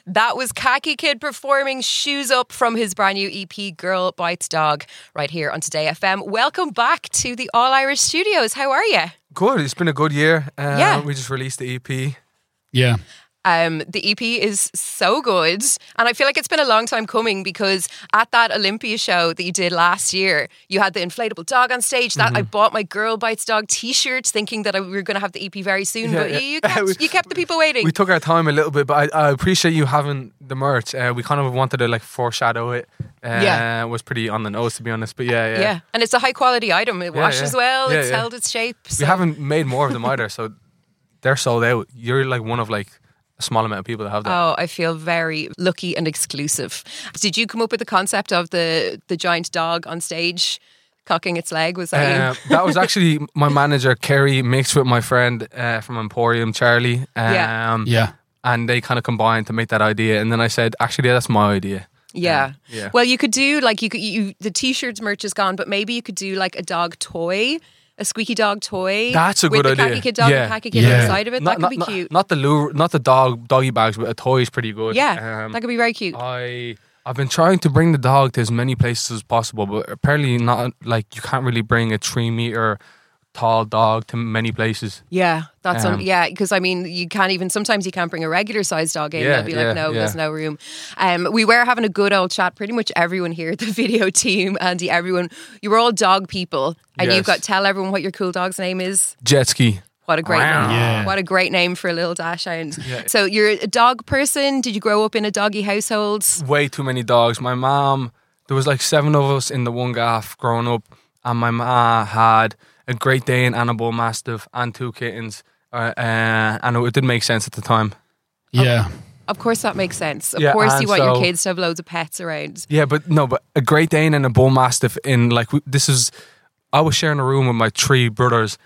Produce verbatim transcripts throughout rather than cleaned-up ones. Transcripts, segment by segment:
That was Khaki Kid performing Shoes Up from his brand new E P Girl Bites Dog right here on Today F M. Welcome back to the All Irish Studios. How are you? Good. It's been a good year. Uh, yeah. We just released the E P. Yeah. Um, the E P is so good, and I feel like it's been a long time coming because at that Olympia show that you did last year, you had the inflatable dog on stage. That mm-hmm. I bought my Girl Bites Dog t-shirts thinking that I, we were going to have the E P very soon, yeah, but yeah. You, you, kept, you kept the people waiting. We took our time a little bit, but I, I appreciate you having the merch. Uh, we kind of wanted to like foreshadow it. Uh, yeah. It was pretty on the nose, to be honest, but yeah, yeah. Yeah, and it's a high quality item. It yeah, washes yeah. well, yeah, it's yeah. held its shape. So. We haven't made more of them either, so they're sold out. You're like one of like a small amount of people that have that. Oh, I feel very lucky and exclusive. Did you come up with the concept of the the giant dog on stage cocking its leg? Was that uh, you? That was actually my manager, Kerry, mixed with my friend uh, from Emporium, Charlie. Um, yeah. Yeah. And they kind of combined to make that idea. And then I said, actually, that's my idea. Yeah. Um, yeah. Well, you could do like you could you the t-shirts merch is gone, but maybe you could do like a dog toy. A squeaky dog toy. That's a with good the idea. Khaki Kid dog yeah. and Khaki Kid yeah. on the side of it. Not, that could not, be cute. Not, not the lure, not the dog doggy bags, but a toy is pretty good. Yeah, um, that could be very cute. I I've been trying to bring the dog to as many places as possible, but apparently not. Like you can't really bring a three meter tall dog to many places. Yeah, that's um, un- yeah. Because I mean, you can't even sometimes you can't bring a regular sized dog in. Yeah, They'll be yeah, like, no, yeah. there's no room. Um, we were having a good old chat. Pretty much everyone here, the video team, Andy, everyone. You were all dog people, and yes. you've got tell everyone what your cool dog's name is. Jet ski. What a great Wow. name. Yeah. What a great name for a little dachshund. Yeah. So you're a dog person. Did you grow up in a doggy household? Way too many dogs. My mom, there was like seven of us in the one gaff growing up, and my ma had a Great Dane and a Bull Mastiff and two kittens, uh, uh, and it didn't make sense at the time. Yeah. Of course that makes sense. Of Yeah, course and you want your so- kids to have loads of pets around. Yeah, but no, but a Great Dane and a Bull Mastiff in like we- this is. I was sharing a room with my three brothers,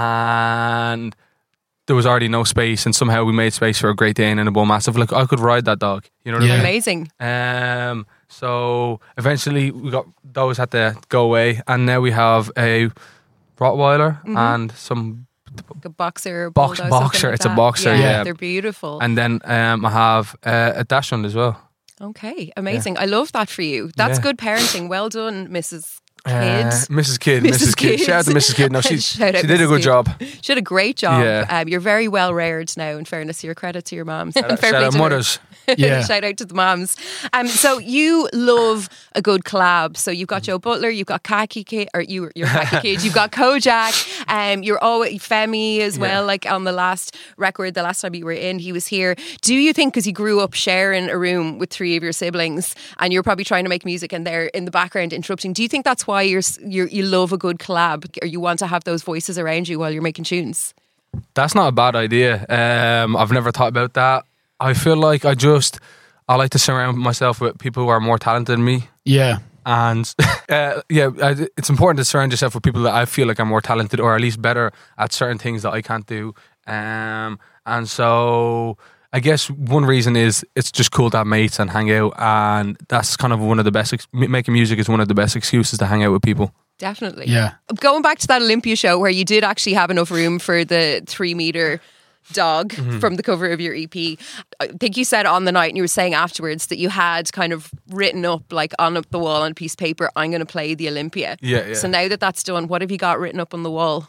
and there was already no space, and somehow we made space for a Great Dane and a Bull Mastiff. Like I could ride that dog, you know what Yeah. I mean? Amazing. Um, so eventually we got those had to go away, and now we have a Rottweiler Mm-hmm. and some, A boxer, Box- bulldog, boxer, something like it's a that. boxer, yeah. They're beautiful. and then um, I have uh, a Dachshund as well. Okay, amazing. I love that for you. That's Yeah. good parenting. Well done, Missus Kid. Uh, Missus Kid, Missus Missus Kid. Kidd. Shout out to Missus Kid. No, she, she Shout out did a Missus good Kidd. job. She did a great job. Yeah. Um, you're very well reared now, in fairness. You're a credit to your moms. Shout And out, fair shout play out to her. mothers. Yeah. Shout out to the moms. Um, so you love a good collab. So you've got Joe Butler, you've got Khaki Kid, or you, you're Khaki Kid, you've got Kojak, um, you're always Femi as well. Yeah. Like on the last record, the last time you were in, he was here. Do you think, because you grew up sharing a room with three of your siblings, and you're probably trying to make music, and they're in the background interrupting? Do you think that's why you're, you're you love a good collab, or you want to have those voices around you while you're making tunes? That's not a bad idea. Um, I've never thought about that. I feel like I just I like to surround myself with people who are more talented than me. Yeah. And uh, yeah, I- it's important to surround yourself with people that I feel like are more talented, or at least better at certain things that I can't do. Um, and so I guess one reason is it's just cool to have mates and hang out, and that's kind of one of the best. Ex- making music is one of the best excuses to hang out with people. Definitely. Yeah. Going back to that Olympia show where you did actually have enough room for the three meter dog Mm-hmm. from the cover of your E P. I think you said on the night, and you were saying afterwards, that you had kind of written up, like on up the wall on a piece of paper, I'm going to play the Olympia. Yeah, yeah. So now that that's done, what have you got written up on the wall?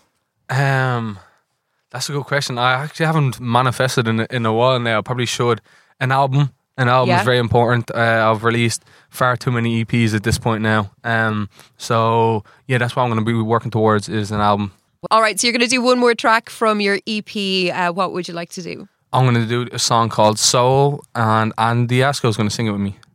Um, that's a good question. I actually haven't manifested in a, in a while now. I probably should. An album. An album Yeah. is very important. Uh, I've released far too many E Ps at this point now. Um, so yeah, that's what I'm going to be working towards, is an album. All right, so you're going to do one more track from your E P. Uh, what would you like to do? I'm going to do a song called Soul, and Andy Asco is going to sing it with me.